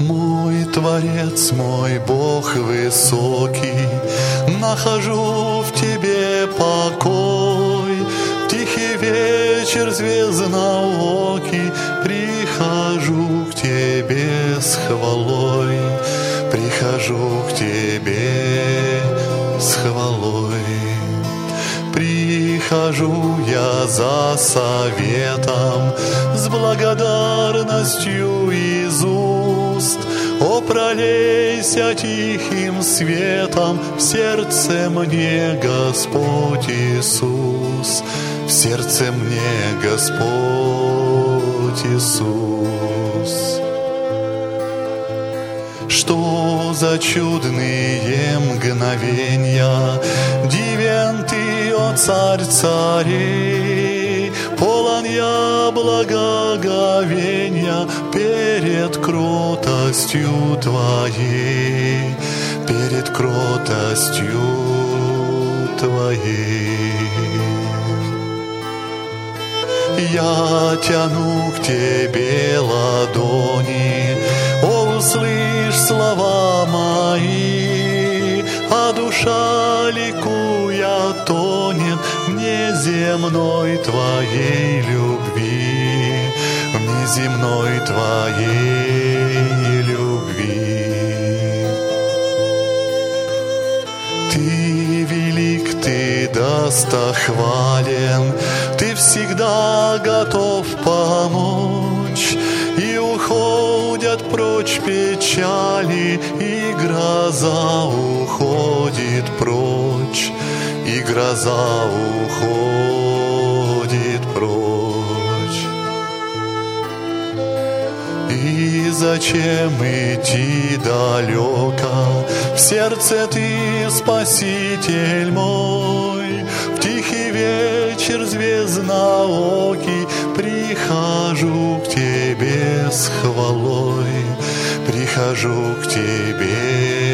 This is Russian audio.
Мой Творец, мой Бог высокий, нахожу в Тебе покой. В тихий вечер звездноокий прихожу к Тебе с хвалой, прихожу к Тебе с хвалой. Прихожу я за советом, с благодарностью из уст. О, пролейся тихим светом в сердце мне, Господь Иисус, в сердце мне, Господь Иисус. Что за чудные мгновенья, дивен Ты, о Царь царей, полон я благоговенья перед кротостью Твоей, перед кротостью Твоей. Я тяну к Тебе ладони, о, услышь слова мои, а душа ликуя тонет в неземной Твоей любви, в неземной Твоей любви. Ты велик, Ты достохвален, Ты всегда готов помочь, и уходят прочь печали, и гроза уходит прочь, и гроза уходит прочь. И зачем идти далеко? В сердце Ты, Спаситель мой. В тихий вечер звездноокий прихожу к Тебе с хвалой, прихожу к Тебе